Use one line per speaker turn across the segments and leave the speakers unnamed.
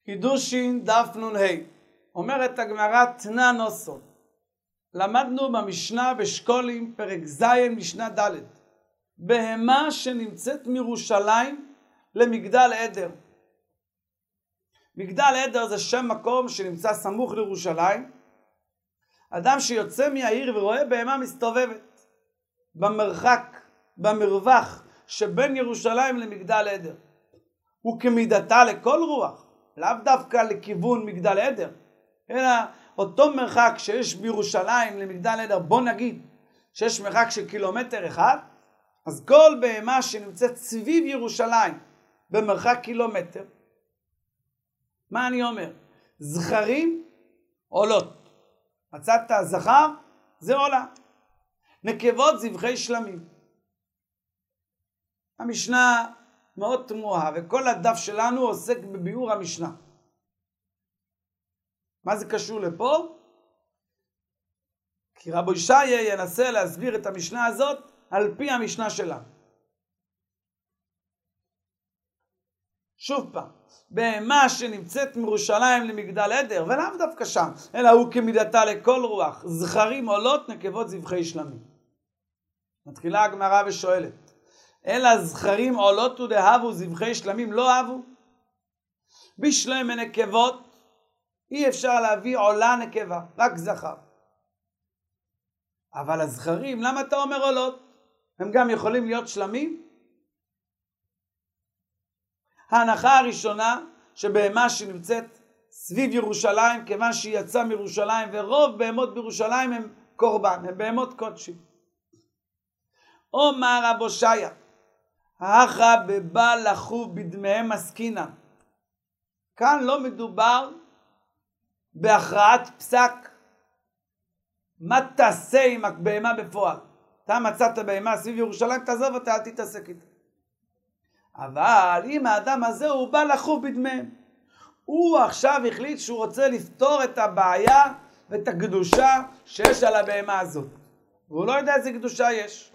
קידושין דף נ"ה. אומרת הגמרא תנא נוסו. למדנו במשנה בשקולים פרק ז' משנה ד'. בהמה שנמצאת מירושלים למגדל עדר. מגדל עדר זה שם מקום שנמצא סמוך לירושלים. אדם שיוצא מהעיר ורואה בהמה מסתובבת במרחק, במרווח שבין ירושלים למגדל עדר. וכמידתה לכל רוח, לאו דווקא לכיוון מגדל עדר, אלא אותו מרחק שיש בירושלים למגדל עדר, בוא נגיד שיש מרחק של 1 קילומטר, אז כל בהמה שנמצאת סביב ירושלים במרחק 1 קילומטר, מה אני אומר? זכרים עולות. מצאת זכר זה עולה. נקבות זבחי שלמים. המשנה מאוד תמוהה, וכל הדף שלנו עוסק בביאור המשנה. מה זה קשור לפה? כי רבו ישעיה ינסה להסביר את המשנה הזאת על פי המשנה שלנו. שוב פעם, בהמה שנמצאת מירושלים למגדל עדר, ולאו דווקא שם, אלא הוא כמידתה לכל רוח, זכרים עולות, נקבות זבחי שלמים. מתחילה הגמרא ושואלת, אלא זכרים עולות ודהבו זבחי שלמים לא אהבו? בשלם נקבות אי אפשר להביא עולה נקבה, רק זכר. אבל הזכרים, למה אתה אומר עולות? הם גם יכולים להיות שלמים? ההנחה הראשונה שבהמה שנמצאת סביב ירושלים, כיוון שהיא יצאה מירושלים, ורוב בהמות בירושלים הם קורבן, הם בהמות קודשים. אומר רבו ישעיה, האחא בבא לחוב בדמיהם עסקינן. כאן לא מדובר בהכרעת פסק. מה תעשה עם הבהמה בפועל? אתה מצאת בהמה סביב ירושלים, תעזוב אותה, אל תתעסק איתה. אבל אם האדם הזה הוא בא לחוב בדמיהם, הוא עכשיו החליט שהוא רוצה לפתור את הבעיה ואת הקדושה שיש על הבהמה הזאת. והוא לא יודע איזה קדושה יש.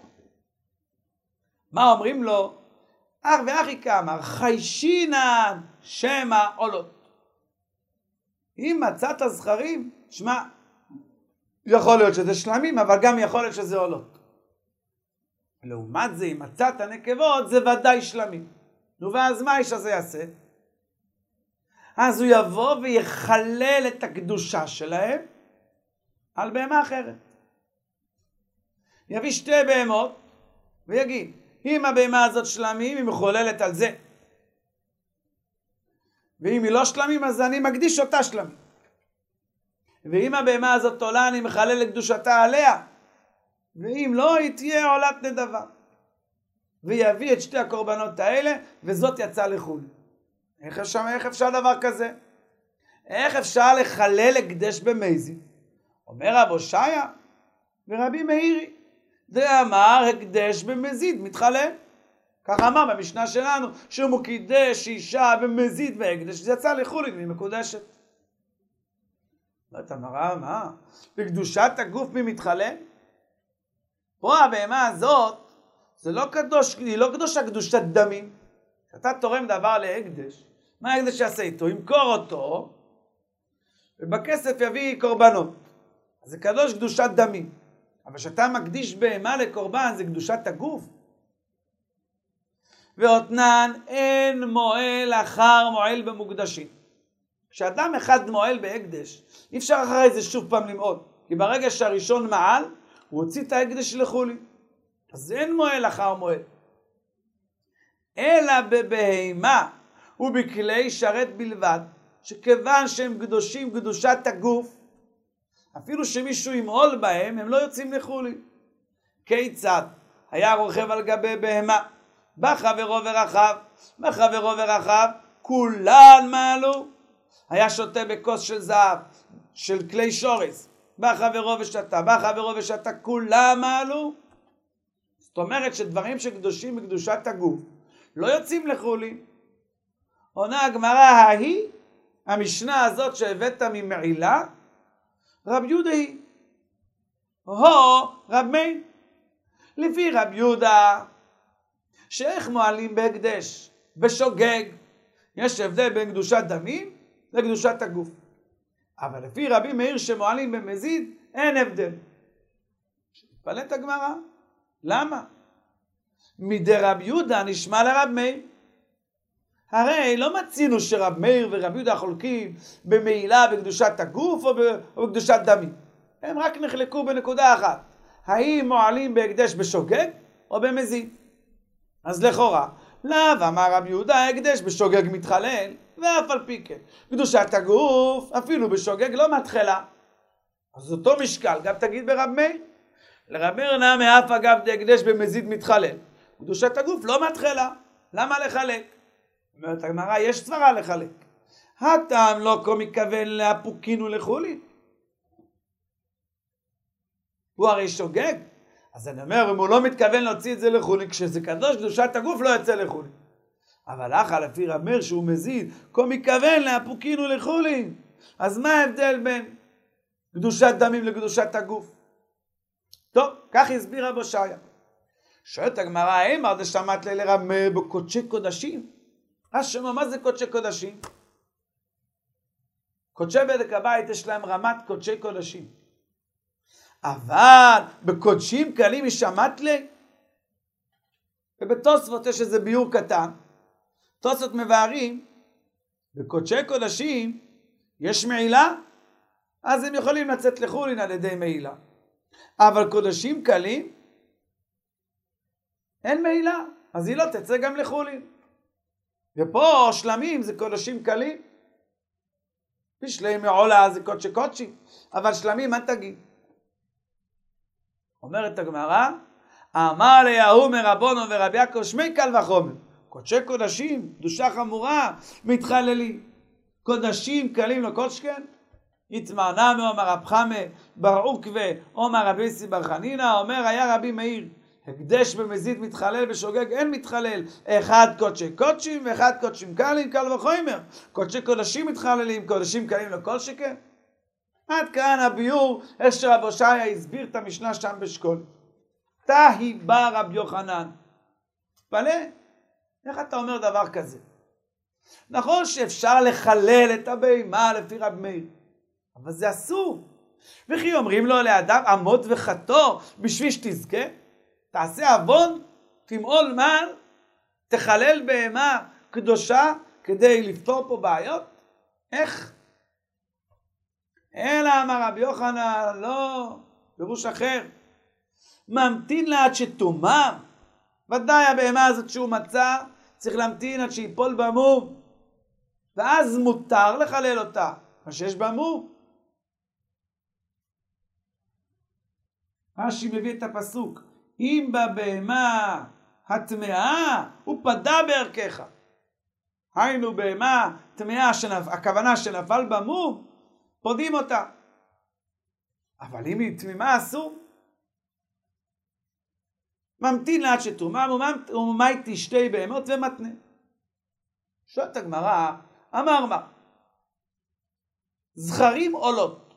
מה אומרים לו? אך ואחי כאמר, חיישינן שמא עולות. אם מצאת זכרים, שמע, יכול להיות שזה שלמים, אבל גם יכול להיות שזה עולות. לעומת זה, אם מצאת נקבות, זה ודאי שלמים. נו, ואז מה האיש הזה יעשה? אז הוא יבוא ויחלל את הקדושה שלהם על בהמה אחרת. יביא 2 בהמות ויגיד, אם הבהמה הזאת שלמים, היא מחוללת על זה. ואם היא לא שלמים, אז אני מקדיש אותה שלמים. ואם הבהמה הזאת עולה, אני מחלל את קדושתה עליה. ואם לא, היא תהיה עולת נדבה. ויביא את 2 הקורבנות האלה, וזאת יצאה לחול. איך אפשר דבר כזה? איך אפשר לחלל הקדש במזיד? אומר רבו ישעיה ורבי מאירי, דאמר הקדש במזיד מתחלל. כך אמר במשנה שלנו, שהוא קידש אישה במזיד והקדש, זה יצא לחול, היא מקודשת. אתה מראה, מה? בקדושת הגוף מי מתחלל? פה הבהמה הזאת, זה לא קדוש, היא לא קדושה קדושת דמים. אתה תורם דבר להקדש, מה ההקדש יעשה איתו? ימכור אותו, ובכסף יביא קורבנות. אז זה קדוש קדושת דמים. אבל שאתה מקדיש בהמה לקורבן, זה קדושת הגוף. ואותנן אין מועל אחר מועל במוקדשים. כשאדם אחד מועל בהקדש, אי אפשר אחרי זה שוב פעם למעול. כי ברגע שהראשון מעל, הוא הוציא את ההקדש לחולי. אז אין מועל אחר מועל. אלא בבהמה ובכלי שרת בלבד, שכיוון שהם קדושים קדושת הגוף, אפילו שמישהו ימעול בהם, הם לא יוצאים לחולי. כיצד? היה רוכב על גבי בהמה, בא חברו ורחב, כולן מעלו. היה שותה בכוס של זהב, של כלי שורס, בא חברו ושתה, כולם מעלו. זאת אומרת שדברים שקדושים בקדושת הגוף, לא יוצאים לחולי. עונה הגמרא, ההיא, המשנה הזאת שהבאת ממעילה, רב יהודה היא, רב מאיר. לפי רב יהודה, שאיך מועלים בהקדש בשוגג, יש הבדל בין קדושת דמים לקדושת הגוף. אבל לפי רבי מאיר שמועלים במזיד, אין הבדל. פלט הגמרא. למה? מדי רב יהודה נשמע לרב מאיר. הרי לא מצינו שרב מאיר ורב יהודה חולקים במעילה בקדושת הגוף או בקדושת דמים. הם רק נחלקו בנקודה אחת. האם מועלים בהקדש בשוגג או במזיד? אז לכאורה, לאו אמר רב יהודה ההקדש בשוגג מתחלל, ואף על פי כן. קדושת הגוף אפילו בשוגג לא מתחלה. אז אותו משקל גם תגיד ברב מאיר. לרב מאיר נמי אף אגב דהקדש במזיד מתחלל. קדושת הגוף לא מתחלה. למה לחלק? אומרת הגמרא, יש סברה לחלק. הטעם לא כה מכוון לאפוקין ולחולין. הוא הרי שוגג. אז אני אומר, אם הוא לא מתכוון להוציא את זה לחולין, כשזה קדוש, קדושת הגוף לא יוצא לחולין. אבל אחר לפי רב מאיר שהוא מזיד, כה מכוון לאפוקין ולחולין. אז מה ההבדל בין קדושת דמים לקדושת הגוף? טוב, כך הסביר רב הושעיה. שואלת הגמרא, האם אמרת שמעת לרב מאיר בקודשי קודשים? השמה, מה זה קודשי קודשים? קודשי בדק הבית יש להם רמת קודשי קודשים. אבל בקודשים קלים משמעת לי? ובתוספות יש איזה ביור קטן. תוספות מבארים, בקודשי קודשים יש מעילה, אז הם יכולים לצאת לחולין על ידי מעילה. אבל קודשים קלים, אין מעילה, אז היא לא תצא גם לחולין. ופה שלמים זה קודשים קלים. בשלי מעולה זה קודשי קודשי, אבל שלמים מה תגיד? אומרת הגמרא, אמר ליהו מרבונו ורבי יעקב שמי קל וחומר. קודשי קודשים, קדושה חמורה, מתחללים. קודשים קלים לא כל שכן. התמענה מאומר רב חמא בר עוקבא, אומר רבי יוסי בר חנינא, אומר היה רבי מאיר, הקדש במזיד מתחלל בשוגג אין מתחלל, אחד קודשי קודשים ואחד קודשים קלים קל וחומר. קודשי קודשים מתחללים, קודשים קלים לא כל שכן. עד כאן הביור, איך שרב הושעיה הסביר את המשנה שם בשקול. תהי בא רב יוחנן. תפלא, איך אתה אומר דבר כזה? נכון שאפשר לחלל את הבהמה לפי רב מאיר, אבל זה אסור. וכי אומרים לו לאדם עמוד וחתור בשביל שתזכה? תעשה עוון, תמעול מעל, תחלל בהמה קדושה כדי לפתור פה בעיות? איך? אלא אמר רבי יוחנן, לא, פירוש אחר. ממתין לה עד שתומם. ודאי הבהמה הזאת שהוא מצא, צריך להמתין עד שיפול במום. ואז מותר לחלל אותה, מה שיש במום. רש"י מביא את הפסוק, אם בבהמה הטמאה, הוא פדה בערכך. היינו בהמה טמאה, הכוונה שנפל במום, פודים אותה. אבל אם היא תמימה אסור. ממתין לה עד שתומם וממית שתי בהמות ומתנה. שואלת הגמרא, אמר מה? זכרים עולות.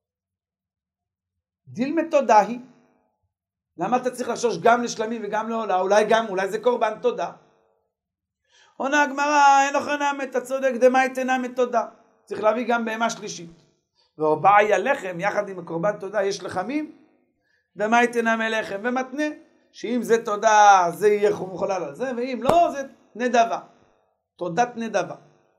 דיל תודה היא. למה אתה צריך לחשוש גם לשלמים וגם לעולה? אולי זה קורבן תודה. עונה הגמרא, אין אוכנם את הצודק דמאי תנם את תודה. צריך להביא גם בהמה שלישית. וארבעי הלחם, יחד עם הקורבן תודה, יש לחמים, ומאי תנם לחם ומתנה, שאם זה תודה, זה יהיה חולל על זה, ואם לא, זה נדבה. תודת נדבה.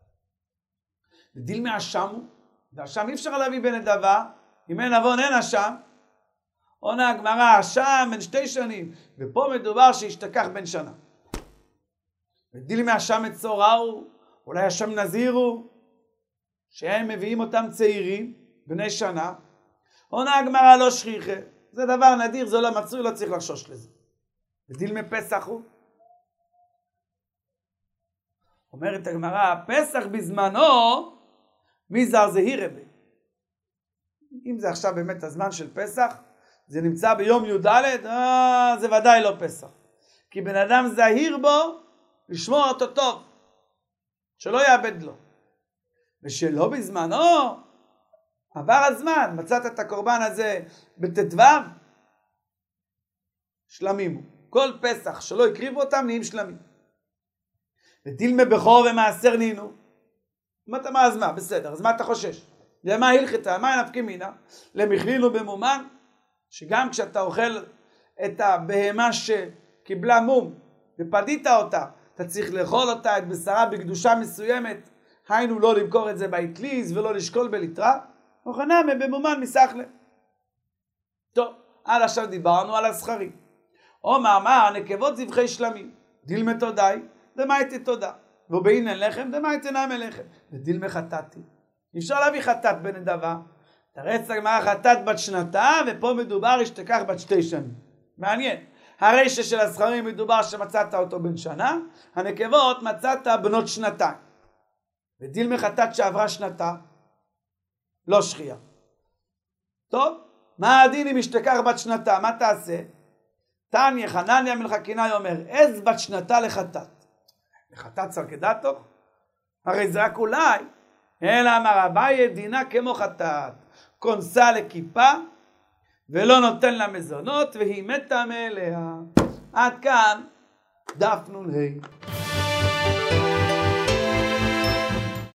ודיל מהשם, והשם אי אפשר להביא בנדבה, אם אין עוון אין השם, עונה הגמרא, השם בין 2 שנים, ופה מדובר שישתכח בין שנה. ודיל מהשם את צוראו, אולי השם נזירו, שהם מביאים אותם צעירים, בני שנה, עונה הגמרא לא שכיחה, זה דבר נדיר, זה לא מצוי, לא צריך לחשוש לזה. ודיל מפסח הוא. אומרת הגמרא, פסח בזמנו, מי זהיר רבה. אם זה עכשיו באמת הזמן של פסח, זה נמצא ביום י"ד, זה ודאי לא פסח. כי בן אדם זהיר בו, לשמור אותו טוב, שלא יאבד לו. ושלא בזמנו, עבר הזמן, מצאת את הקורבן הזה בט"ו, שלמים הוא. כל פסח שלא הקריבו אותם נהיים שלמים. ודיל מבכור ומעשר נינו. אמרת, מה אז מה? בסדר, אז מה אתה חושש? למה הלכתה? מה נפקא מינה? למכלילו במומן, שגם כשאתה אוכל את הבהמה שקיבלה מום ופדית אותה, אתה צריך לאכול אותה, את בשרה, בקדושה מסוימת, היינו לא למכור את זה באטליז ולא לשקול בליטרה, וכנמי במומן מסחלה. טוב, עד עכשיו דיברנו על הזכרים. אומר מה, הנקבות זבחי שלמים, דילמה תודאי, דמייתי תודה, ובאינן לחם, דמייתי נמי לחם, ודילמה חטאתי. אי אפשר להביא חטאת בנדבה, תרץ לגמרא חטאת בת שנתה, ופה מדובר אשתכח בת 2 שנים. מעניין. הרשע של הזכרים מדובר שמצאת אותו בן שנה, הנקבות מצאת בנות 2. ודילמה חטאת שעברה 2, לא שחייה. טוב, מה הדין אם אשתכח בת 2? מה תעשה? תניא חנניה מלחקינאי אומר, עז בת 2 לחטאת. לחטאת סרקדתו? הרי זה רק אולי. אלא אמר אביי דינה כמו חטאת. כונסה לכיפה ולא נותן לה מזונות והיא מתה מאליה. עד כאן דף נ"ה.